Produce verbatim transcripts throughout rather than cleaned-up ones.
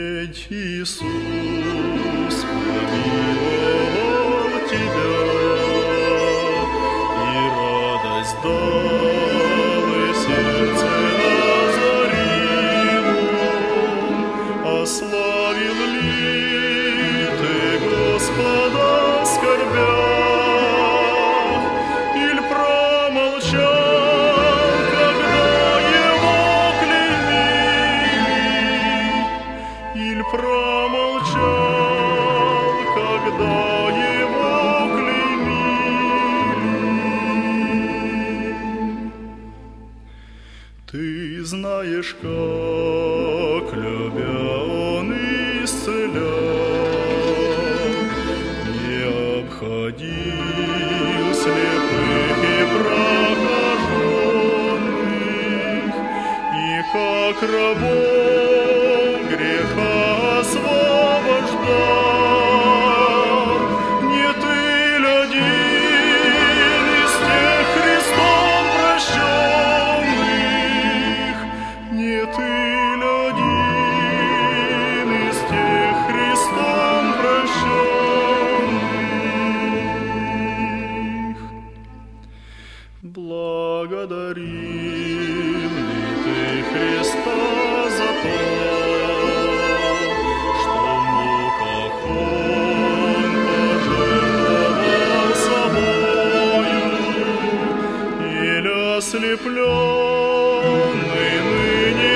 Ведь Иисус помиловал тебя, и радость дал, и сердце озарило. Ославил ли ты Господа в скорбях, иль промолчал, когда его клеймили, иль промолчал, когда его клеймили? Ты знаешь, как, любя, Он исцелял, не обходил слепых и прокаженных, и как рабов греха освобождал. Не ты ли один из тех Христом прощенных? Не ты ли один из тех Христом прощенных? Благодарил ли ты Христа за то, что в муках Он пожертвовал собою, или ослепленный ныне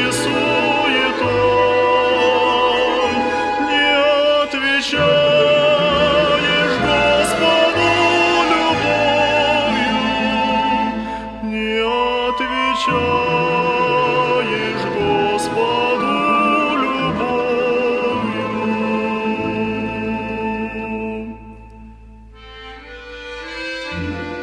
суетой не отвечаешь Господу любовью, не отвечаешь Господу любовью?